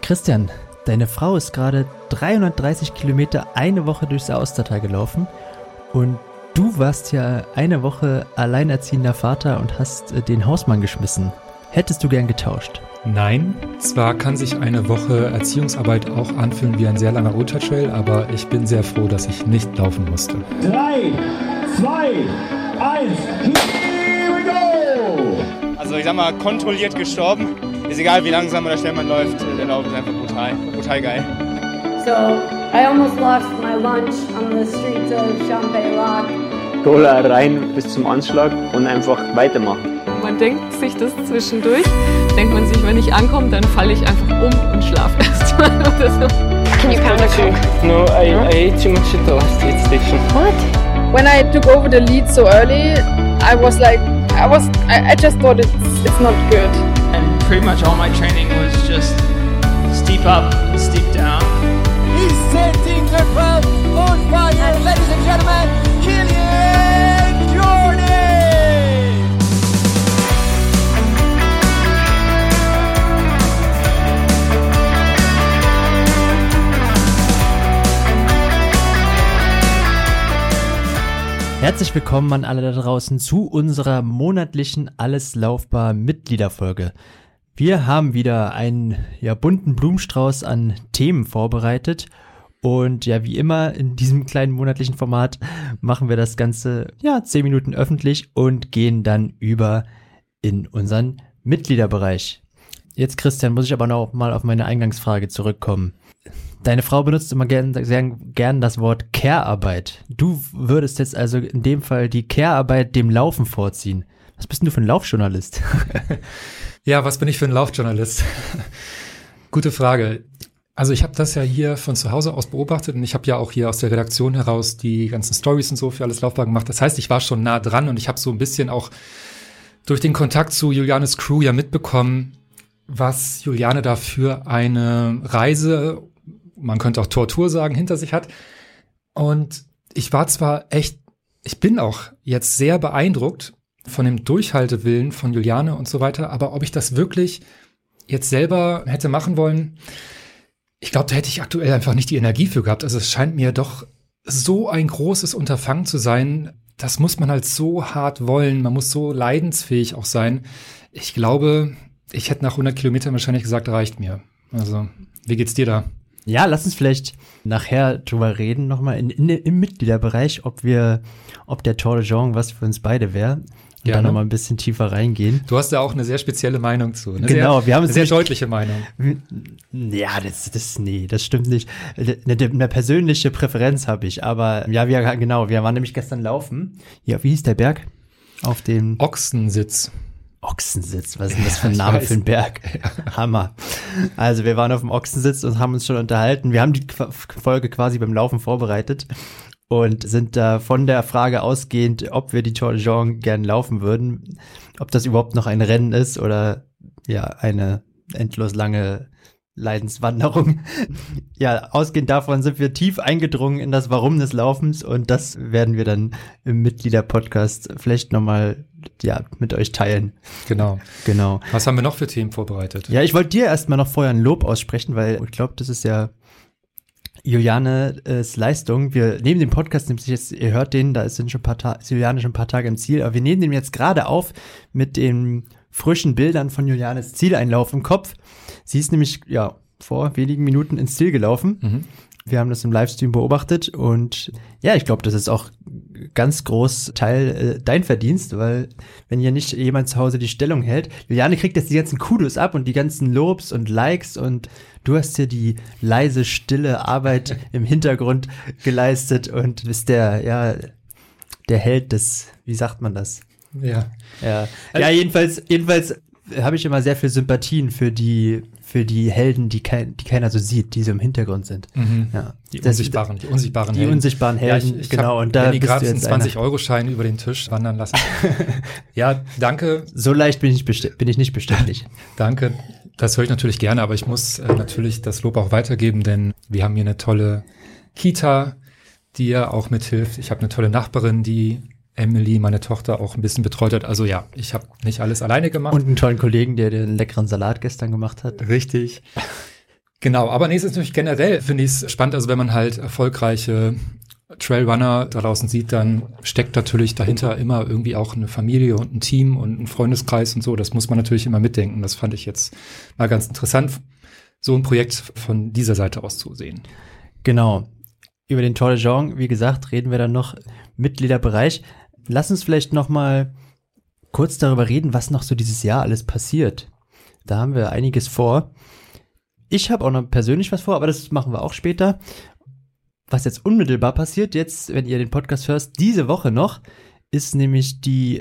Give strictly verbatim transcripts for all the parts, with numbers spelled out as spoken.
Christian, deine Frau ist gerade dreihundertdreißig Kilometer eine Woche durchs Austertal gelaufen und du warst ja eine Woche alleinerziehender Vater und hast äh, den Hausmann geschmissen. Hättest du gern getauscht? Nein, zwar kann sich eine Woche Erziehungsarbeit auch anfühlen wie ein sehr langer Ultratrail, aber ich bin sehr froh, dass ich nicht laufen musste. Drei, zwei, eins, here we go! Also ich sag mal, kontrolliert gestorben. Ist egal, wie langsam oder schnell man läuft, der Lauf ist einfach brutal, brutal geil. So, I almost lost my lunch on the streets of Champex-Lac. Cola rein bis zum Anschlag und einfach weitermachen. Man denkt sich das zwischendurch, denkt man sich, wenn ich ankomme, dann falle ich einfach um und schlafe erstmal oder so. Can you pound a coke? No, I, I ate too much at the last aid station. What? When I took over the lead so early, I was like, I was, I, I just thought it's, it's not good. And pretty much all my training was just steep up, steep down. He's setting the crowd on fire, ladies and gentlemen, Kilian Jornet! Herzlich willkommen an alle da draußen zu unserer monatlichen Alles Laufbar Mitgliederfolge. Wir haben wieder einen ja, bunten Blumenstrauß an Themen vorbereitet und ja, wie immer in diesem kleinen monatlichen Format machen wir das Ganze ja zehn Minuten öffentlich und gehen dann über in unseren Mitgliederbereich. Jetzt, Christian, muss ich aber noch mal auf meine Eingangsfrage zurückkommen. Deine Frau benutzt immer gern, sehr gern das Wort Care-Arbeit. Du würdest jetzt also in dem Fall die Care-Arbeit dem Laufen vorziehen. Was bist denn du für ein Laufjournalist? Ja, was bin ich für ein Laufjournalist? Gute Frage. Also ich habe das ja hier von zu Hause aus beobachtet und ich habe ja auch hier aus der Redaktion heraus die ganzen Stories und so für Alles Laufbar gemacht. Das heißt, ich war schon nah dran und ich habe so ein bisschen auch durch den Kontakt zu Julianes Crew ja mitbekommen, was Juliane da für eine Reise, man könnte auch Tortur sagen, hinter sich hat. Und ich war zwar echt, ich bin auch jetzt sehr beeindruckt von dem Durchhaltewillen von Juliane und so weiter, aber ob ich das wirklich jetzt selber hätte machen wollen, ich glaube, da hätte ich aktuell einfach nicht die Energie für gehabt. Also es scheint mir doch so ein großes Unterfangen zu sein, das muss man halt so hart wollen, man muss so leidensfähig auch sein. Ich glaube, ich hätte nach hundert Kilometern wahrscheinlich gesagt, reicht mir. Also, wie geht's dir da? Ja, lass uns vielleicht nachher drüber reden, nochmal in, in, im Mitgliederbereich, ob wir, ob der Tour de Jean was für uns beide wäre. Und ja, dann ne? nochmal ein bisschen tiefer reingehen. Du hast ja auch eine sehr spezielle Meinung zu. Eine genau, sehr, wir haben eine sehr deutliche Meinung. Ja, das, das, nee, das stimmt nicht. Eine, eine persönliche Präferenz habe ich, aber ja, wir, genau, wir waren nämlich gestern laufen. Ja, wie hieß der Berg? Auf dem Ochsensitz. Ochsensitz, was ist denn das für ein Name für einen Berg? Ja. Hammer. Also wir waren auf dem Ochsensitz und haben uns schon unterhalten. Wir haben die Folge quasi beim Laufen vorbereitet und sind da von der Frage ausgehend, ob wir die Tour de Jean gern laufen würden, ob das überhaupt noch ein Rennen ist oder ja eine endlos lange Leidenswanderung. Ja, ausgehend davon sind wir tief eingedrungen in das Warum des Laufens und das werden wir dann im Mitglieder-Podcast vielleicht nochmal ja, mit euch teilen. Genau. Genau. Was haben wir noch für Themen vorbereitet? Ja, ich wollte dir erstmal noch vorher ein Lob aussprechen, weil ich glaube, das ist ja Julianes Leistung. Wir nehmen den Podcast, nämlich jetzt, ihr hört den, da sind schon ein paar Ta- ist Juliane schon ein paar Tage im Ziel, aber wir nehmen den jetzt gerade auf mit den frischen Bildern von Julianes Zieleinlauf im Kopf. Sie ist nämlich, ja, vor wenigen Minuten ins Ziel gelaufen. Mhm. Wir haben das im Livestream beobachtet und ja, ich glaube, das ist auch ganz groß Teil äh, dein Verdienst, weil wenn hier nicht jemand zu Hause die Stellung hält, Juliane kriegt jetzt die ganzen Kudos ab und die ganzen Lobs und Likes und du hast hier die leise, stille Arbeit im Hintergrund geleistet und bist der, ja, der Held des, wie sagt man das? Ja. Ja, ja jedenfalls, jedenfalls habe ich immer sehr viel Sympathien für die für die Helden, die, kein, die keiner so sieht, die so im Hintergrund sind. Mhm. Ja. Die das, unsichtbaren, die unsichtbaren die Helden. Die unsichtbaren Helden, ja, ich, ich genau. Und da bist du jetzt einen zwanzig-Euro-Schein über den Tisch wandern lassen. Ja, danke. So leicht bin ich, besti- bin ich nicht beständig. Danke, das höre ich natürlich gerne, aber ich muss äh, natürlich das Lob auch weitergeben, denn wir haben hier eine tolle Kita, die ja auch mithilft. Ich habe eine tolle Nachbarin, die Emily, meine Tochter, auch ein bisschen betreut hat. Also ja, ich habe nicht alles alleine gemacht. Und einen tollen Kollegen, der den leckeren Salat gestern gemacht hat. Richtig. Genau, aber nee, es ist natürlich generell, finde ich es spannend, also wenn man halt erfolgreiche Trailrunner da draußen sieht, dann steckt natürlich dahinter immer irgendwie auch eine Familie und ein Team und ein Freundeskreis und so. Das muss man natürlich immer mitdenken. Das fand ich jetzt mal ganz interessant, so ein Projekt von dieser Seite aus zu sehen. Genau. Über den Tour de Jean, wie gesagt, reden wir dann noch Mitgliederbereich. Lass uns vielleicht noch mal kurz darüber reden, was noch so dieses Jahr alles passiert. Da haben wir einiges vor. Ich habe auch noch persönlich was vor, aber das machen wir auch später. Was jetzt unmittelbar passiert, jetzt, wenn ihr den Podcast hörst, diese Woche noch, ist nämlich die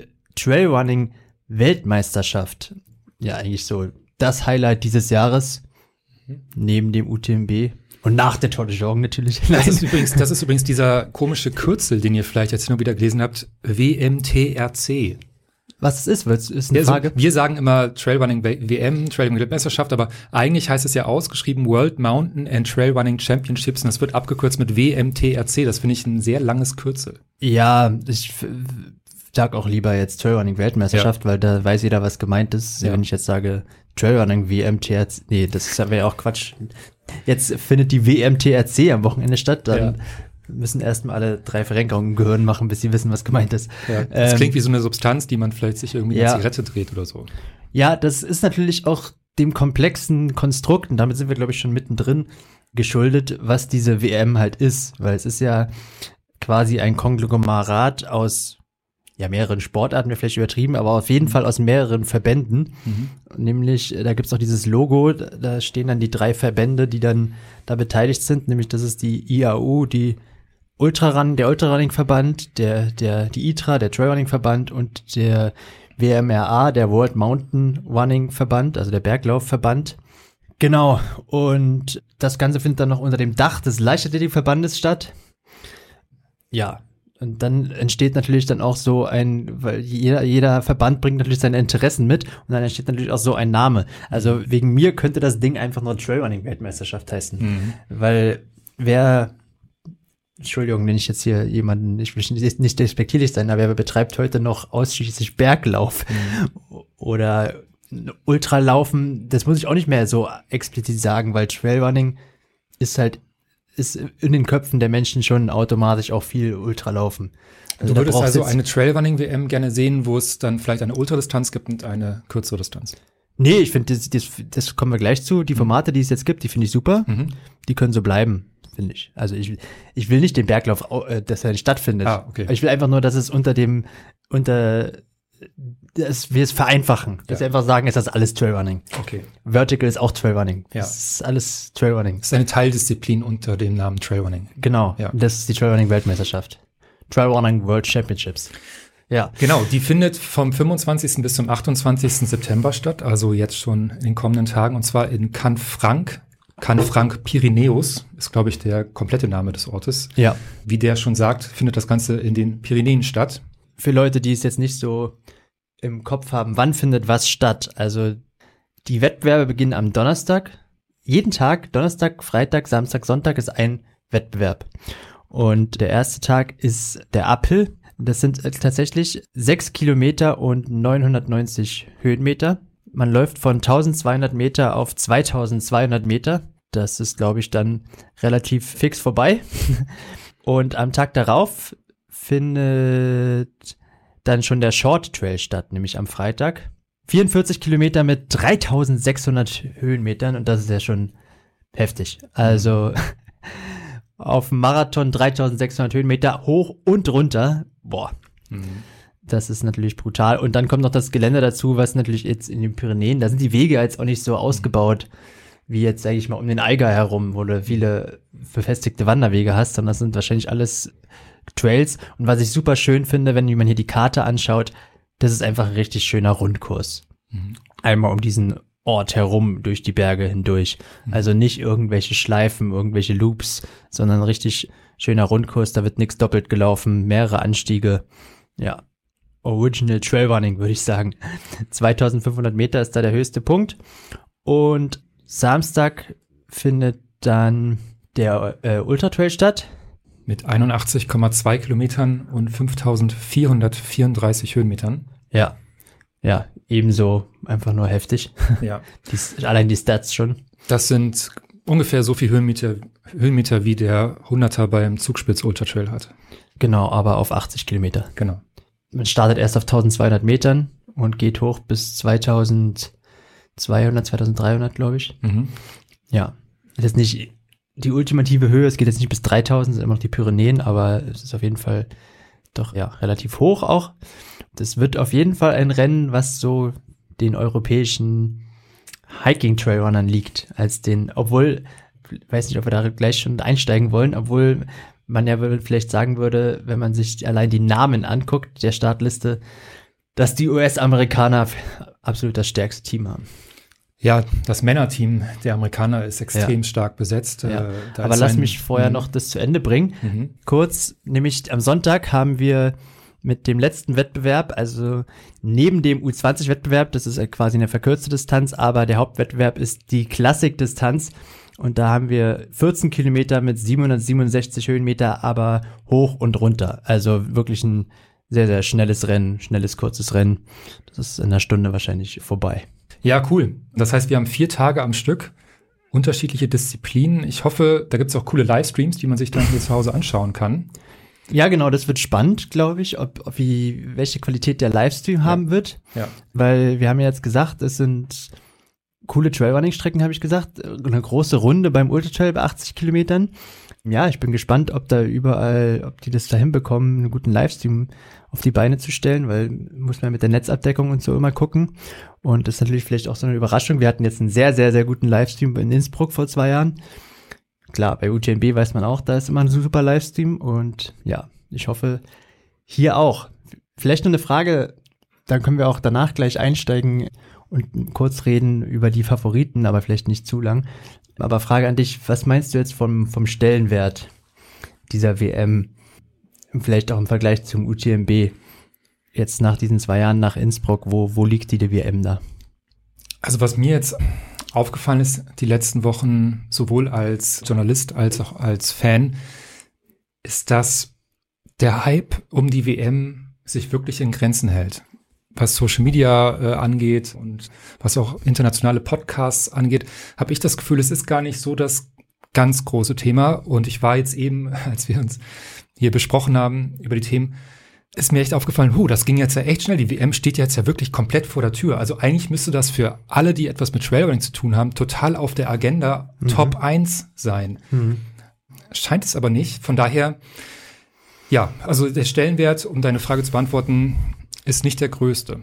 Trailrunning-Weltmeisterschaft. Ja, eigentlich so das Highlight dieses Jahres, neben dem U T M B und nach der Tour de Jean natürlich. Das ist übrigens, das ist übrigens dieser komische Kürzel, den ihr vielleicht jetzt nur wieder gelesen habt, W M T R C. Was es ist, ist eine ja, Frage. Also wir sagen immer Trailrunning W M, Trailrunning Weltmeisterschaft, aber eigentlich heißt es ja ausgeschrieben World Mountain and Trailrunning Championships und das wird abgekürzt mit W M T R C. Das finde ich ein sehr langes Kürzel. Ja, ich sag auch lieber jetzt Trailrunning Weltmeisterschaft, ja. Weil da weiß jeder, was gemeint ist. Ja. Wenn ich jetzt sage Trailrunning W M T R C, nee, das wäre ja auch Quatsch. Jetzt findet die W M T R C am Wochenende statt, dann ja. müssen erstmal alle drei Verrenkungen im Gehirn machen, bis sie wissen, was gemeint ist. Ja, das ähm, klingt wie so eine Substanz, die man vielleicht sich irgendwie ja. in eine Zigarette dreht oder so. Ja, das ist natürlich auch dem komplexen Konstrukt, und damit sind wir, glaube ich, schon mittendrin, geschuldet, was diese W M halt ist. Weil es ist ja quasi ein Konglomerat aus ja mehreren Sportarten, wäre vielleicht übertrieben, aber auf jeden mhm. Fall aus mehreren Verbänden. Mhm. Nämlich, da gibt's auch dieses Logo, da stehen dann die drei Verbände, die dann da beteiligt sind. Nämlich, das ist die I A U, die Ultrarun, der Ultrarunning-Verband, der, der, die I T R A, der Trailrunning-Verband und der W M R A, der World Mountain Running-Verband, also der Berglauf-Verband. Genau. Und das Ganze findet dann noch unter dem Dach des Leichtathletik-Verbandes statt. Ja. Und dann entsteht natürlich dann auch so ein, weil jeder, jeder Verband bringt natürlich seine Interessen mit und dann entsteht natürlich auch so ein Name. Also wegen mir könnte das Ding einfach nur Trailrunning-Weltmeisterschaft heißen. Mhm. Weil wer, Entschuldigung, wenn ich jetzt hier jemanden, ich will nicht, nicht despektierlich sein, aber wer betreibt heute noch ausschließlich Berglauf mhm. oder Ultralaufen, das muss ich auch nicht mehr so explizit sagen, weil Trailrunning ist halt ist in den Köpfen der Menschen schon automatisch auch viel Ultralaufen. Also du würdest also eine Trailrunning-W M gerne sehen, wo es dann vielleicht eine Ultradistanz gibt und eine kürzere Distanz? Nee, ich finde, das, das, das kommen wir gleich zu. Die Formate, die es jetzt gibt, die finde ich super. Mhm. Die können so bleiben, finde ich. Also ich, ich will nicht den Berglauf, dass er nicht stattfindet. Ah, okay. Ich will einfach nur, dass es unter dem, unter, dass wir es vereinfachen. Dass ja. wir einfach sagen, ist das alles Trailrunning. Okay. Vertical ist auch Trailrunning. Ja. Das ist alles Trailrunning. Das ist eine Teildisziplin unter dem Namen Trailrunning. Genau. Ja. Das ist die Trailrunning-Weltmeisterschaft. Trailrunning World Championships. Ja. Genau, die findet vom fünfundzwanzigsten bis zum achtundzwanzigsten September statt, also jetzt schon in den kommenden Tagen, und zwar in Canfranc. Canfranc Pyrenäus ist, glaube ich, der komplette Name des Ortes. Ja. Wie der schon sagt, findet das Ganze in den Pyrenäen statt. Für Leute, die es jetzt nicht so im Kopf haben, wann findet was statt? Also die Wettbewerbe beginnen am Donnerstag. Jeden Tag, Donnerstag, Freitag, Samstag, Sonntag ist ein Wettbewerb. Und der erste Tag ist der Uphill. Das sind tatsächlich sechs Kilometer und neunhundertneunzig Höhenmeter. Man läuft von eintausendzweihundert Meter auf zweitausendzweihundert Meter. Das ist, glaube ich, dann relativ fix vorbei. Und am Tag darauf findet dann schon der Short Trail statt, nämlich am Freitag. vierundvierzig Kilometer mit dreitausendsechshundert Höhenmetern und das ist ja schon heftig. Also auf dem Marathon dreitausendsechshundert Höhenmeter hoch und runter. Boah, mhm. Das ist natürlich brutal. Und dann kommt noch das Gelände dazu, was natürlich jetzt in den Pyrenäen, da sind die Wege jetzt auch nicht so ausgebaut, wie jetzt, sage ich mal, um den Eiger herum, wo du viele befestigte Wanderwege hast, sondern das sind wahrscheinlich alles Trails. Und was ich super schön finde, wenn man hier die Karte anschaut, das ist einfach ein richtig schöner Rundkurs. Mhm. Einmal um diesen Ort herum, durch die Berge hindurch. Mhm. Also nicht irgendwelche Schleifen, irgendwelche Loops, sondern ein richtig schöner Rundkurs. Da wird nichts doppelt gelaufen, mehrere Anstiege. Ja, Original Trailrunning, würde ich sagen. zweitausendfünfhundert Meter ist da der höchste Punkt. Und Samstag findet dann der äh, Ultra Trail statt. Mit einundachtzig Komma zwei Kilometern und fünftausendvierhundertvierunddreißig Höhenmetern. Ja, ja, ebenso einfach nur heftig. Ja. die, allein die Stats schon. Das sind ungefähr so viel Höhenmeter, Höhenmeter wie der hunderter beim Zugspitz Ultra Trail hat. Genau, aber auf achtzig Kilometer. Genau. Man startet erst auf eintausendzweihundert Metern und geht hoch bis zweitausendzweihundert, zweitausenddreihundert, glaube ich. Mhm. Ja, das ist nicht die ultimative Höhe, es geht jetzt nicht bis dreitausend, es sind immer noch die Pyrenäen, aber es ist auf jeden Fall doch ja relativ hoch auch. Das wird auf jeden Fall ein Rennen, was so den europäischen Hiking-Trailrunnern liegt, als den, obwohl, weiß nicht, ob wir da gleich schon einsteigen wollen, obwohl man ja vielleicht sagen würde, wenn man sich allein die Namen anguckt, der Startliste, dass die U S-Amerikaner absolut das stärkste Team haben. Ja, das Männerteam der Amerikaner ist extrem ja. stark besetzt. Ja. Äh, da Aber ist lass ein, mich vorher mh. noch das zu Ende bringen. Mhm. Kurz, nämlich am Sonntag haben wir mit dem letzten Wettbewerb, also neben dem U zwanzig Wettbewerb, das ist quasi eine verkürzte Distanz, aber der Hauptwettbewerb ist die Klassikdistanz. Und da haben wir vierzehn Kilometer mit siebenhundertsiebenundsechzig Höhenmeter, aber hoch und runter. Also wirklich ein sehr, sehr schnelles Rennen, schnelles, kurzes Rennen. Das ist in einer Stunde wahrscheinlich vorbei. Ja, cool. Das heißt, wir haben vier Tage am Stück, unterschiedliche Disziplinen. Ich hoffe, da gibt es auch coole Livestreams, die man sich dann hier zu Hause anschauen kann. Ja, genau, das wird spannend, glaube ich, ob, ob wie, welche Qualität der Livestream ja. haben wird. Ja. Weil wir haben ja jetzt gesagt, es sind coole Trailrunning-Strecken, habe ich gesagt. Eine große Runde beim Ultra-Trail bei achtzig Kilometern. Ja, ich bin gespannt, ob da überall, ob die das da hinbekommen, einen guten Livestream auf die Beine zu stellen, weil muss man mit der Netzabdeckung und so immer gucken. Und das ist natürlich vielleicht auch so eine Überraschung. Wir hatten jetzt einen sehr, sehr, sehr guten Livestream in Innsbruck vor zwei Jahren. Klar, bei U T M B weiß man auch, da ist immer ein super Livestream. Und ja, ich hoffe, hier auch. Vielleicht noch eine Frage, dann können wir auch danach gleich einsteigen und kurz reden über die Favoriten, aber vielleicht nicht zu lang. Aber Frage an dich, was meinst du jetzt vom, vom Stellenwert dieser W M? Vielleicht auch im Vergleich zum U T M B. Jetzt nach diesen zwei Jahren nach Innsbruck, wo, wo liegt die, die W M da? Also was mir jetzt aufgefallen ist, die letzten Wochen, sowohl als Journalist als auch als Fan, ist, dass der Hype um die W M sich wirklich in Grenzen hält. Was Social Media äh, angeht und was auch internationale Podcasts angeht, habe ich das Gefühl, es ist gar nicht so das ganz große Thema. Und ich war jetzt eben, als wir uns hier besprochen haben über die Themen, ist mir echt aufgefallen, huh, das ging jetzt ja echt schnell. Die W M steht jetzt ja wirklich komplett vor der Tür. Also eigentlich müsste das für alle, die etwas mit Trailrunning zu tun haben, total auf der Agenda mhm. Top eins sein. Mhm. Scheint es aber nicht. Von daher, ja, also der Stellenwert, um deine Frage zu beantworten, ist nicht der größte.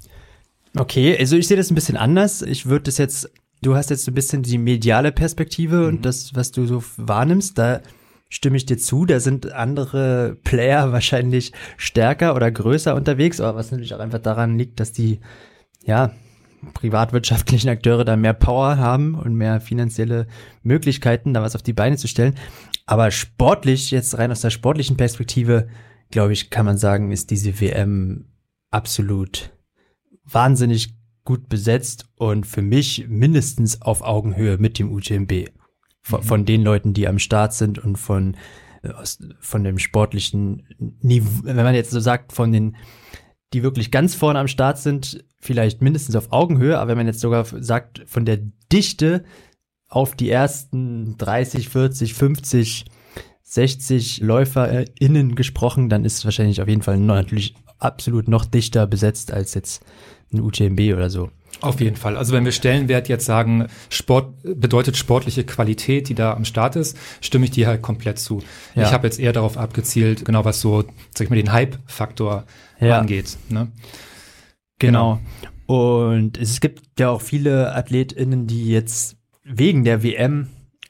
Okay, also ich sehe das ein bisschen anders. Ich würde das jetzt, du hast jetzt so ein bisschen die mediale Perspektive mhm. und das, was du so wahrnimmst, da stimme ich dir zu. Da sind andere Player wahrscheinlich stärker oder größer unterwegs, aber was natürlich auch einfach daran liegt, dass die, ja, privatwirtschaftlichen Akteure da mehr Power haben und mehr finanzielle Möglichkeiten, da was auf die Beine zu stellen. Aber sportlich, jetzt rein aus der sportlichen Perspektive, glaube ich, kann man sagen, ist diese W M absolut wahnsinnig gut besetzt und für mich mindestens auf Augenhöhe mit dem U T M B. Von, mhm. von den Leuten, die am Start sind und von, aus, von dem sportlichen Niveau, wenn man jetzt so sagt, von den, die wirklich ganz vorne am Start sind, vielleicht mindestens auf Augenhöhe, aber wenn man jetzt sogar sagt, von der Dichte auf die ersten dreißig, vierzig, fünfzig, sechzig LäuferInnen gesprochen, dann ist es wahrscheinlich auf jeden Fall noch, natürlich absolut noch dichter besetzt als jetzt ein U T M B oder so. Auf jeden Fall. Also wenn wir Stellenwert jetzt sagen, Sport bedeutet sportliche Qualität, die da am Start ist, stimme ich dir halt komplett zu. Ja. Ich habe jetzt eher darauf abgezielt, genau was so, sag ich mal, den Hype-Faktor ja. angeht. Ne? Genau. genau. Und es gibt ja auch viele AthletInnen, die jetzt wegen der W M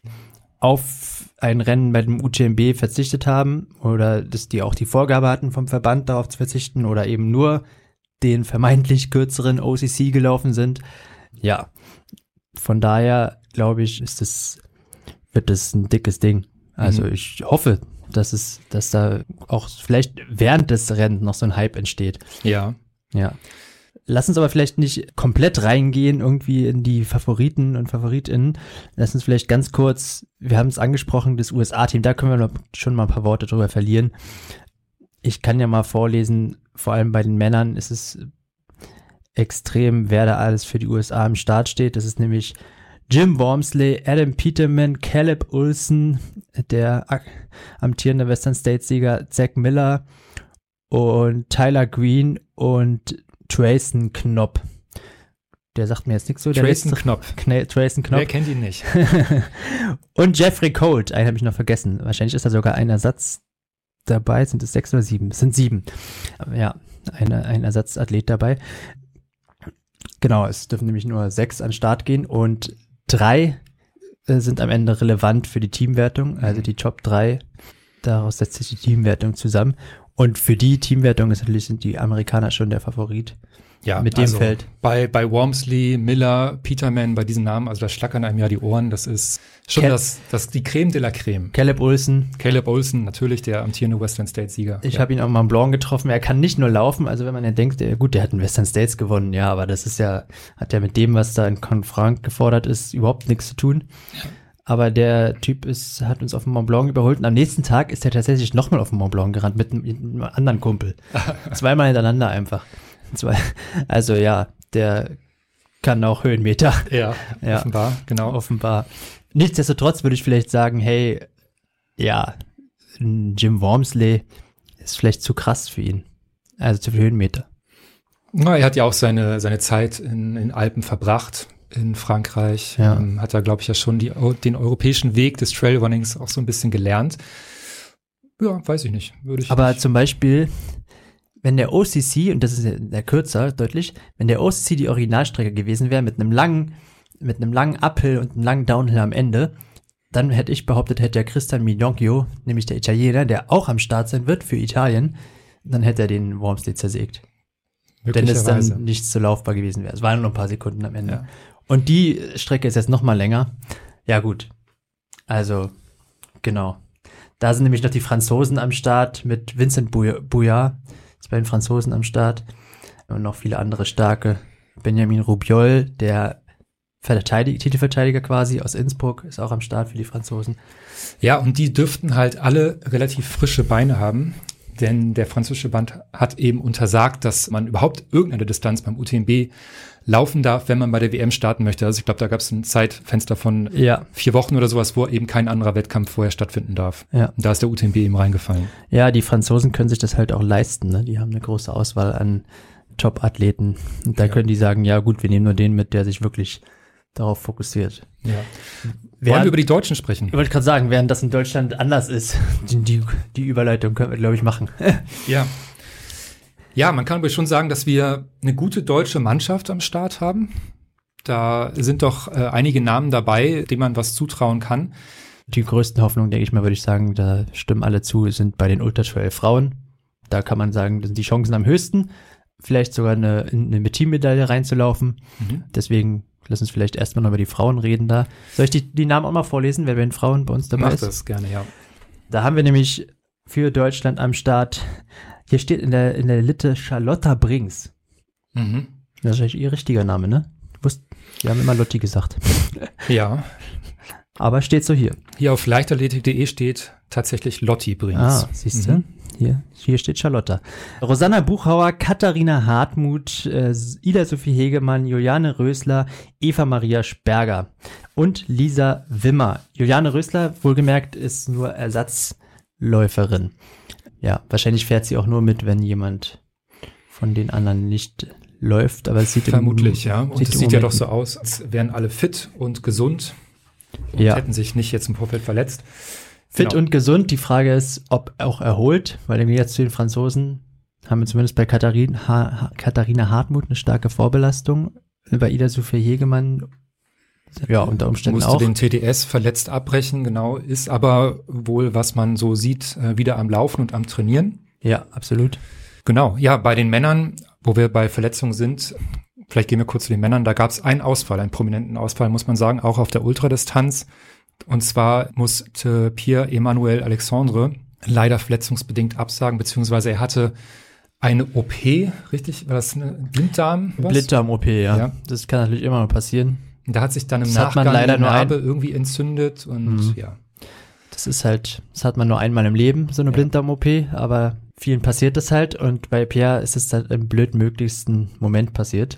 auf ein Rennen bei dem U T M B verzichtet haben oder dass die auch die Vorgabe hatten vom Verband darauf zu verzichten oder eben nur den vermeintlich kürzeren O C C gelaufen sind. Ja, von daher glaube ich, ist es, wird es ein dickes Ding. Also mhm. ich hoffe, dass es, dass da auch vielleicht während des Rennens noch so ein Hype entsteht. Ja. Ja. Lass uns aber vielleicht nicht komplett reingehen irgendwie in die Favoriten und FavoritInnen. Lass uns vielleicht ganz kurz, wir haben es angesprochen, das U S A-Team, da können wir schon mal ein paar Worte drüber verlieren. Ich kann ja mal vorlesen, vor allem bei den Männern ist es extrem, wer da alles für die U S A im Start steht. Das ist nämlich Jim Wormsley, Adam Peterman, Caleb Olson, der ak- amtierende Western States-Sieger Zach Miller und Tyler Green und Trayson Knopp. Der sagt mir jetzt nichts so. Der Trayson letzte- Knopp. Kne- Trayson Knopp. Wer kennt ihn nicht? Und Jeffrey Colt, einen habe ich noch vergessen. Wahrscheinlich ist da sogar ein Ersatz dabei. Sind es sechs oder sieben? Es sind sieben. Ja, eine, ein Ersatzathlet dabei. Genau, es dürfen nämlich nur sechs an den Start gehen und drei äh, sind am Ende relevant für die Teamwertung. Also die Top drei, daraus setzt sich die Teamwertung zusammen. Und für die Teamwertung ist natürlich, sind die Amerikaner schon der Favorit. Ja, mit dem also Feld. Bei, bei Wormsley, Miller, Peterman, bei diesen Namen, also da schlackern einem ja die Ohren. Das ist schon Cal- das, das, die Creme de la Creme. Caleb Olson. Caleb Olson, natürlich der amtierende Western States-Sieger. Ich ja. habe ihn auch mal im Blanc getroffen. Er kann nicht nur laufen, also wenn man ja denkt, der, gut, der hat in Western States gewonnen, ja, aber das ist ja, hat ja mit dem, was da in Confranc gefordert ist, überhaupt nichts zu tun. Ja. Aber der Typ ist, hat uns auf dem Mont Blanc überholt und am nächsten Tag ist er tatsächlich nochmal auf dem Mont Blanc gerannt mit einem, mit einem anderen Kumpel. Zweimal hintereinander einfach. Zwei. Also ja, der kann auch Höhenmeter. Ja, ja, offenbar, genau. Offenbar. Nichtsdestotrotz würde ich vielleicht sagen, hey, ja, Jim Wormsley ist vielleicht zu krass für ihn. Also zu viel Höhenmeter. Na, er hat ja auch seine, seine Zeit in, in Alpen verbracht, in Frankreich. Ja. Ähm, hat er, glaube ich, ja schon die, den europäischen Weg des Trailrunnings auch so ein bisschen gelernt. Ja, weiß ich nicht. Würde ich Aber nicht. zum Beispiel, wenn der O C C, und das ist ja der kürzer, deutlich, wenn der O C C die Originalstrecke gewesen wäre, mit einem langen, mit einem langen Uphill und einem langen Downhill am Ende, dann hätte ich behauptet, hätte der Christian Minocchio, nämlich der Italiener, der auch am Start sein wird für Italien, dann hätte er den Wormsley zersägt. Wenn es dann nicht so laufbar gewesen wäre. Es waren nur ein paar Sekunden am Ende. Ja. Und die Strecke ist jetzt noch mal länger. Ja gut, also genau. Da sind nämlich noch die Franzosen am Start mit Vincent Bouillard, ist bei den Franzosen am Start. Und noch viele andere starke. Benjamin Rubiol, der Verteidig- Titelverteidiger quasi aus Innsbruck, ist auch am Start für die Franzosen. Ja, und die dürften halt alle relativ frische Beine haben. Denn der französische Band hat eben untersagt, dass man überhaupt irgendeine Distanz beim U T M B laufen darf, wenn man bei der W M starten möchte. Also ich glaube, da gab es ein Zeitfenster von ja. vier Wochen oder sowas, wo eben kein anderer Wettkampf vorher stattfinden darf. Ja. Und da ist der U T M B eben reingefallen. Ja, die Franzosen können sich das halt auch leisten. Ne? Die haben eine große Auswahl an Top-Athleten. Und da ja. können die sagen, ja gut, wir nehmen nur den mit, der sich wirklich darauf fokussiert. Ja. Während, Wollen wir über die Deutschen sprechen? Ich wollte gerade sagen, während das in Deutschland anders ist, die, die, die Überleitung können wir, glaube ich, machen. Ja. Ja, man kann aber schon sagen, dass wir eine gute deutsche Mannschaft am Start haben. Da sind doch äh, einige Namen dabei, denen man was zutrauen kann. Die größten Hoffnungen, denke ich mal, würde ich sagen, da stimmen alle zu, sind bei den Ultra-Trail Frauen. Da kann man sagen, das sind die Chancen am höchsten, vielleicht sogar eine, eine Teammedaille reinzulaufen. Mhm. Deswegen lass uns vielleicht erstmal noch über die Frauen reden da. Soll ich die, die Namen auch mal vorlesen, wer bei den Frauen bei uns dabei Mach ist? Mach das gerne, ja. Da haben wir nämlich für Deutschland am Start, hier steht in der, in der Liste Charlotta Brings. Mhm. Das ist eigentlich ihr richtiger Name, ne? Du wusst, wir haben immer Lotti gesagt. Ja. Aber steht so hier. Hier auf leichtathletik punkt de steht tatsächlich Lotti Brings. Ah, siehst du? Mhm. Hier, hier steht Charlotta. Rosanna Buchauer, Katharina Hartmuth, äh, Ida-Sophie Hegemann, Juliane Rösler, Eva-Maria Sperger und Lisa Wimmer. Juliane Rösler, wohlgemerkt, ist nur Ersatzläuferin. Ja, wahrscheinlich fährt sie auch nur mit, wenn jemand von den anderen nicht läuft, aber es sieht vermutlich, im, ja. Und es sieht ja doch so aus, als wären alle fit und gesund und ja. hätten sich nicht jetzt im Vorfeld verletzt. Fit genau. und gesund. Die Frage ist, ob auch erholt, weil im Gegensatz zu den Franzosen haben wir zumindest bei Katharin, ha, Katharina Hartmuth eine starke Vorbelastung. Bei Ida-Sophie Hegemann, ja, unter Umständen musste auch. den T D S verletzt abbrechen, genau. Ist aber wohl, was man so sieht, wieder am Laufen und am Trainieren. Ja, absolut. Genau. Ja, bei den Männern, wo wir bei Verletzungen sind, vielleicht gehen wir kurz zu den Männern, da gab es einen Ausfall, einen prominenten Ausfall, muss man sagen, auch auf der Ultradistanz. Und zwar musste Pierre-Emmanuel Alexandre leider verletzungsbedingt absagen, beziehungsweise er hatte eine O P, richtig? War das eine Blinddarm? Blinddarm-O P, ja. ja. Das kann natürlich immer mal passieren. Und da hat sich dann im das Nachgang leider die Narbe ein... irgendwie entzündet und mhm. ja. Das ist halt, das hat man nur einmal im Leben, so eine ja. Blinddarm-O P, aber vielen passiert das halt und bei Pierre ist es halt im blödmöglichsten Moment passiert,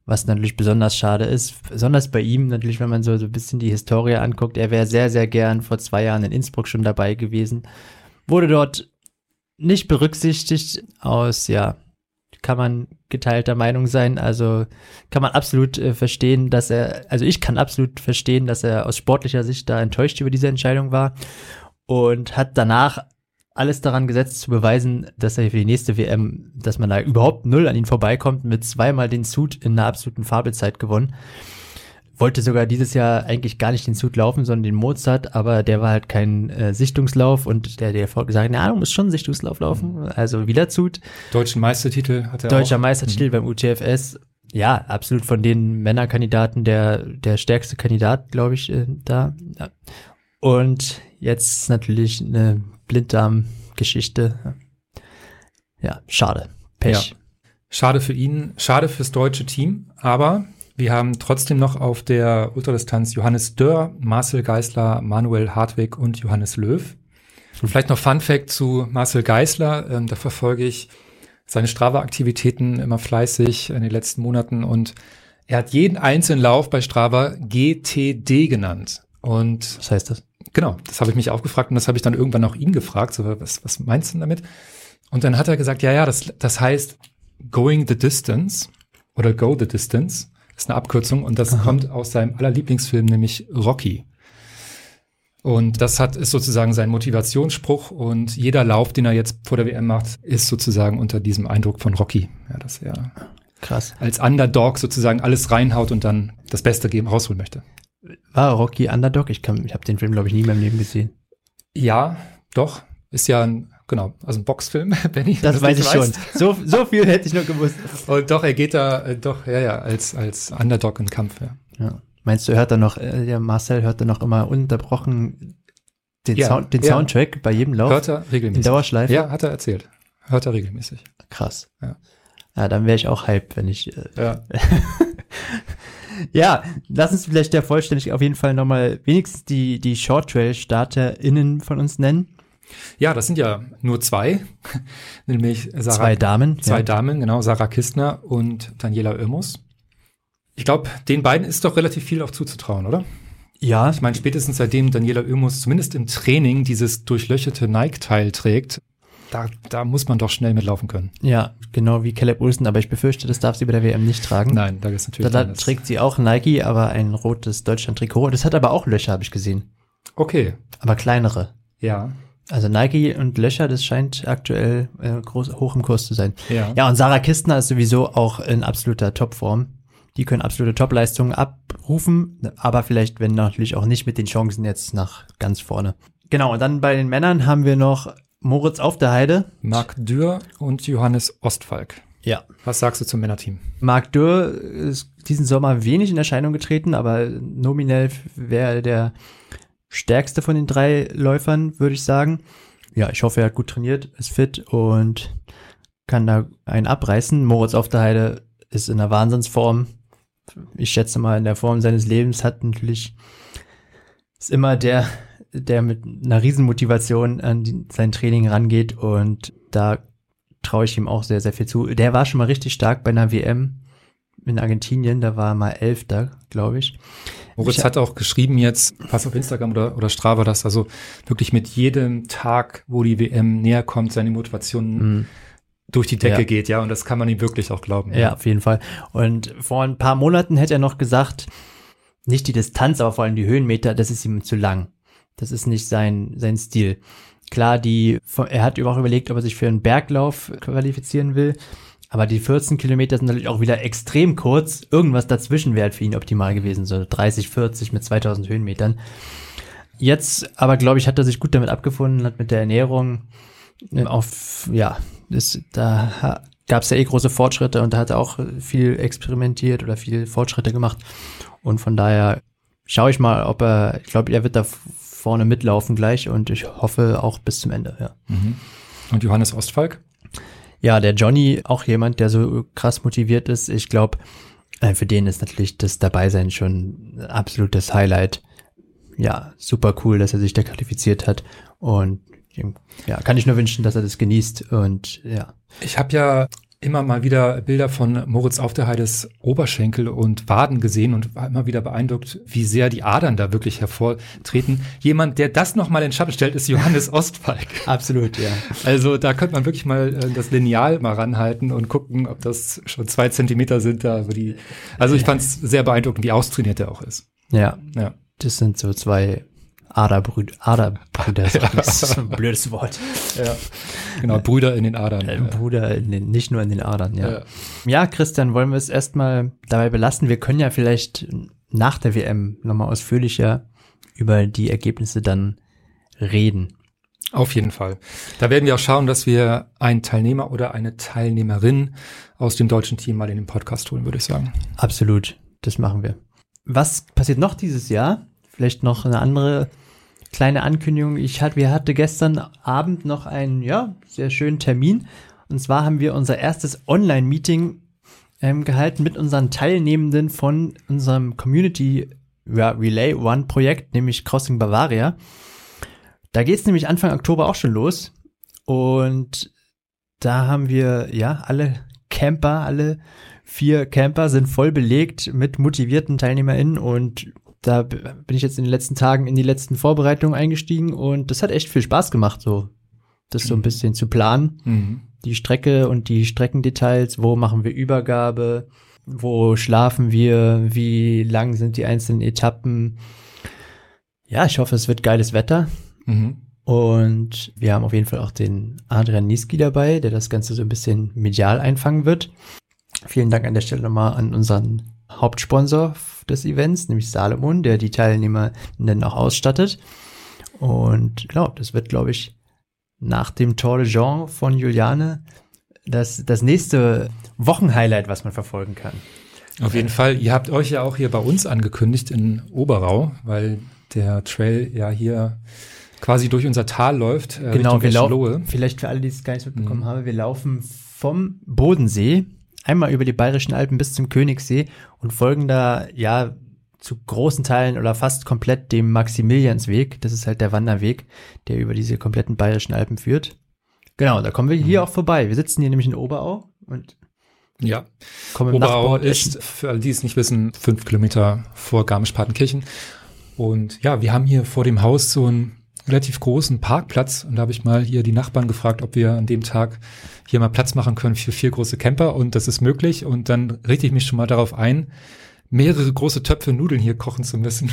was natürlich besonders schade ist. Besonders bei ihm natürlich, wenn man so, so ein bisschen die Historie anguckt. Er wäre sehr, sehr gern vor zwei Jahren in Innsbruck schon dabei gewesen. Wurde dort nicht berücksichtigt aus, ja, kann man geteilter Meinung sein. Also kann man absolut äh, verstehen, dass er, also ich kann absolut verstehen, dass er aus sportlicher Sicht da enttäuscht über diese Entscheidung war und hat danach alles daran gesetzt zu beweisen, dass er für die nächste W M, dass man da überhaupt null an ihn vorbeikommt, mit zweimal den Suit in einer absoluten Fabelzeit gewonnen. Wollte sogar dieses Jahr eigentlich gar nicht den Suit laufen, sondern den Mozart, aber der war halt kein äh, Sichtungslauf und der, der hat gesagt, na, du musst schon einen Sichtungslauf laufen, also wieder Suit. Deutschen Meistertitel hat er Deutscher auch. Meistertitel mhm. beim U T F S. Ja, absolut von den Männerkandidaten der, der stärkste Kandidat, glaube ich, äh, da. Ja. Und jetzt natürlich eine Blinddarm-Geschichte. Ja, schade. Pech. Ja. Schade für ihn, schade fürs deutsche Team, aber wir haben trotzdem noch auf der Ultradistanz Johannes Dörr, Marcel Geisler, Manuel Hartwig und Johannes Löw. Und vielleicht noch Fun Fact zu Marcel Geisler, ähm, da verfolge ich seine Strava-Aktivitäten immer fleißig in den letzten Monaten und er hat jeden einzelnen Lauf bei Strava G T D genannt. Und was heißt das? Genau, das habe ich mich auch gefragt und das habe ich dann irgendwann auch ihn gefragt, so was, was meinst du denn damit? Und dann hat er gesagt, ja, ja, das, das heißt Going the Distance oder Go the Distance, ist eine Abkürzung und das Aha. kommt aus seinem allerlieblingsfilm, nämlich Rocky. Und das hat ist sozusagen sein Motivationsspruch und jeder Lauf, den er jetzt vor der W M macht, ist sozusagen unter diesem Eindruck von Rocky, ja, dass er krass als Underdog sozusagen alles reinhaut und dann das Beste geben rausholen möchte. War Rocky Underdog? Ich kann, ich habe den Film, glaube ich, nie in meinem Leben gesehen. Ja, doch. Ist ja ein, genau, also ein Boxfilm, Benny. Das, das weiß ich weißt. schon. So, so viel hätte ich noch gewusst. Und doch, er geht da, äh, doch, ja, ja, als, als Underdog im Kampf, ja. ja. Meinst du, hört er noch, äh, der Marcel hört er noch immer ununterbrochen den, ja, Sound, den ja. Soundtrack bei jedem Lauf? Hört er regelmäßig. In Dauerschleife? Ja, hat er erzählt. Hört er regelmäßig. Krass. Ja, ja dann wäre ich auch hyped, wenn ich, äh, ja. Ja, lass uns vielleicht der Vollständigkeit auf jeden Fall nochmal wenigstens die, die Short-Trail-StarterInnen von uns nennen. Ja, das sind ja nur zwei, nämlich Sarah, zwei Damen. Zwei ja. Damen, genau, Sarah Kistner und Daniela Oemus. Ich glaube, den beiden ist doch relativ viel auch zuzutrauen, oder? Ja. Ich meine, spätestens seitdem Daniela Oemus zumindest im Training dieses durchlöcherte Nike-Teil trägt, Da, da muss man doch schnell mitlaufen können. Ja, genau wie Caleb Wilson, aber ich befürchte, das darf sie bei der W M nicht tragen. Nein, da ist natürlich Da, da trägt sie auch Nike, aber ein rotes Deutschland-Trikot. Das hat aber auch Löcher, habe ich gesehen. Okay. Aber kleinere. Ja. Also Nike und Löcher, das scheint aktuell äh, groß, hoch im Kurs zu sein. Ja. Ja, und Sarah Kistner ist sowieso auch in absoluter Topform. Die können absolute Topleistungen abrufen, aber vielleicht, wenn natürlich auch nicht mit den Chancen jetzt nach ganz vorne. Genau, und dann bei den Männern haben wir noch Moritz auf der Heide. Marc Dürr und Johannes Ostfalk. Ja. Was sagst du zum Männerteam? Marc Dürr ist diesen Sommer wenig in Erscheinung getreten, aber nominell wäre er der stärkste von den drei Läufern, würde ich sagen. Ja, ich hoffe, er hat gut trainiert, ist fit und kann da einen abreißen. Moritz auf der Heide ist in einer Wahnsinnsform. Ich schätze mal, in der Form seines Lebens hat natürlich, ist immer der, der mit einer Riesenmotivation an die, sein Training rangeht und da traue ich ihm auch sehr, sehr viel zu. Der war schon mal richtig stark bei einer W M in Argentinien, da war er mal Elfter, glaube ich. Moritz ich hat auch geschrieben jetzt, was auf Instagram oder, oder Strava, dass also wirklich mit jedem Tag, wo die W M näher kommt, seine Motivation mhm. durch die Decke ja. geht, ja, und das kann man ihm wirklich auch glauben. Ja, ja, auf jeden Fall. Und vor ein paar Monaten hätte er noch gesagt, nicht die Distanz, aber vor allem die Höhenmeter, das ist ihm zu lang. Das ist nicht sein, sein Stil. Klar, die, er hat auch überlegt, ob er sich für einen Berglauf qualifizieren will. Aber die vierzehn Kilometer sind natürlich auch wieder extrem kurz. Irgendwas dazwischen wäre für ihn optimal gewesen. So dreißig, vierzig mit zweitausend Höhenmetern. Jetzt, aber glaube ich, hat er sich gut damit abgefunden, hat mit der Ernährung auf, ja, das, da gab es ja eh große Fortschritte und da hat er auch viel experimentiert oder viel Fortschritte gemacht. Und von daher schaue ich mal, ob er, ich glaube, er wird da vorne mitlaufen gleich und ich hoffe auch bis zum Ende, ja. Mhm. Und Johannes Ostfalk? Ja, der Johnny, auch jemand, der so krass motiviert ist. Ich glaube, für den ist natürlich das Dabeisein schon ein absolutes Highlight. Ja, super cool, dass er sich da qualifiziert hat und ja, kann ich nur wünschen, dass er das genießt und ja. Ich habe ja immer mal wieder Bilder von Moritz Auf der Heides Oberschenkel und Waden gesehen und war immer wieder beeindruckt, wie sehr die Adern da wirklich hervortreten. Jemand, der das nochmal in den Schatten stellt, ist Johannes Ostfalk. Absolut, ja. Also da könnte man wirklich mal äh, das Lineal mal ranhalten und gucken, ob das schon zwei Zentimeter sind da. Wo die, also ich fand es sehr beeindruckend, wie austrainiert er auch ist. Ja, ja. Das sind so zwei Aderbrüder, Aderbrüder, das ist ein blödes Wort. Ja, genau, Brüder in den Adern. Äh, ja. Bruder, in den, nicht nur in den Adern, ja. ja. Ja, Christian, wollen wir es erstmal dabei belassen? Wir können ja vielleicht nach der W M nochmal ausführlicher über die Ergebnisse dann reden. Auf jeden Fall. Da werden wir auch schauen, dass wir einen Teilnehmer oder eine Teilnehmerin aus dem deutschen Team mal in den Podcast holen, würde ich sagen. Absolut, das machen wir. Was passiert noch dieses Jahr? Vielleicht noch eine andere kleine Ankündigung. Ich hatte, wir hatten gestern Abend noch einen, ja, sehr schönen Termin. Und zwar haben wir unser erstes Online-Meeting ähm, gehalten mit unseren Teilnehmenden von unserem Community ja, Relay One Projekt, nämlich Crossing Bavaria. Da geht's nämlich Anfang Oktober auch schon los. Und da haben wir, ja, alle Camper, alle vier Camper sind voll belegt mit motivierten TeilnehmerInnen und da bin ich jetzt in den letzten Tagen in die letzten Vorbereitungen eingestiegen und das hat echt viel Spaß gemacht, so das so ein bisschen zu planen. Mhm. Die Strecke und die Streckendetails, wo machen wir Übergabe, wo schlafen wir, wie lang sind die einzelnen Etappen. Ja, ich hoffe, es wird geiles Wetter. Mhm. Und wir haben auf jeden Fall auch den Adrian Niesky dabei, der das Ganze so ein bisschen medial einfangen wird. Vielen Dank an der Stelle nochmal an unseren Hauptsponsor des Events, nämlich Salomon, der die Teilnehmer dann auch ausstattet. Und genau, das wird, glaube ich, nach dem Tour de Jean von Juliane das, das nächste Wochenhighlight, was man verfolgen kann. Auf jeden Fall. Ihr habt euch ja auch hier bei uns angekündigt in Oberau, weil der Trail ja hier quasi durch unser Tal läuft. Äh, genau, wir laufen, vielleicht für alle, die es gar nicht mitbekommen mhm. haben, wir laufen vom Bodensee einmal über die Bayerischen Alpen bis zum Königssee und folgen da ja zu großen Teilen oder fast komplett dem Maximiliansweg. Das ist halt der Wanderweg, der über diese kompletten Bayerischen Alpen führt. Genau, da kommen wir hier mhm. auch vorbei. Wir sitzen hier nämlich in Oberau und ja, kommen im Oberau ist, für alle, die es nicht wissen, fünf Kilometer vor Garmisch-Partenkirchen. Und ja, wir haben hier vor dem Haus so einen relativ großen Parkplatz und da habe ich mal hier die Nachbarn gefragt, ob wir an dem Tag hier mal Platz machen können für vier große Camper und das ist möglich und dann richte ich mich schon mal darauf ein, mehrere große Töpfe Nudeln hier kochen zu müssen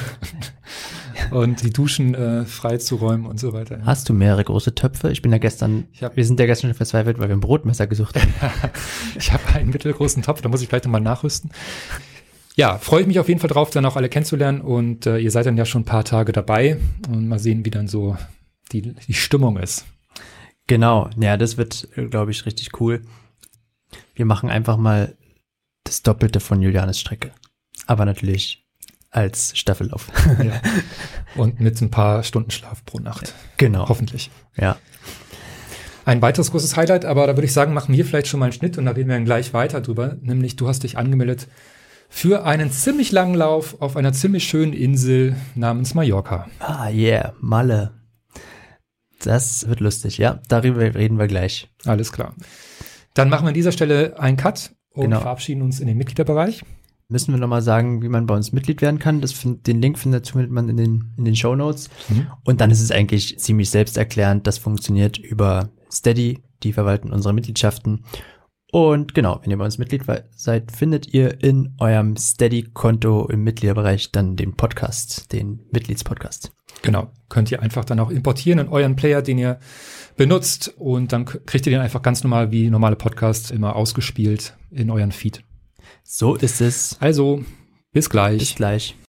und die Duschen äh, frei zu räumen und so weiter. Hast du mehrere große Töpfe? Ich bin ja gestern, ich hab, wir sind ja gestern schon verzweifelt, weil wir ein Brotmesser gesucht haben. Ich habe einen mittelgroßen Topf, da muss ich vielleicht nochmal nachrüsten. Ja, freue ich mich auf jeden Fall drauf, dann auch alle kennenzulernen und äh, ihr seid dann ja schon ein paar Tage dabei und mal sehen, wie dann so die, die Stimmung ist. Genau, ja, das wird, glaube ich, richtig cool. Wir machen einfach mal das Doppelte von Julianes Strecke, aber natürlich als Staffellauf. Ja. Und mit ein paar Stunden Schlaf pro Nacht. Genau. Hoffentlich. Ja. Ein weiteres großes Highlight, aber da würde ich sagen, machen wir vielleicht schon mal einen Schnitt und da reden wir dann gleich weiter drüber, nämlich du hast dich angemeldet für einen ziemlich langen Lauf auf einer ziemlich schönen Insel namens Mallorca. Ah, yeah, Malle. Das wird lustig, ja. Darüber reden wir gleich. Alles klar. Dann machen wir an dieser Stelle einen Cut und genau. verabschieden uns in den Mitgliederbereich. Müssen wir nochmal sagen, wie man bei uns Mitglied werden kann. Das find, den Link findet man in den, in den Shownotes. Mhm. Und dann ist es eigentlich ziemlich selbsterklärend. Das funktioniert über Steady. Die verwalten unsere Mitgliedschaften. Und genau, wenn ihr bei uns Mitglied seid, findet ihr in eurem Steady-Konto im Mitgliederbereich dann den Podcast, den Mitgliedspodcast. Genau, könnt ihr einfach dann auch importieren in euren Player, den ihr benutzt und dann kriegt ihr den einfach ganz normal wie normale Podcasts immer ausgespielt in euren Feed. So ist es. Also, bis gleich. Bis gleich.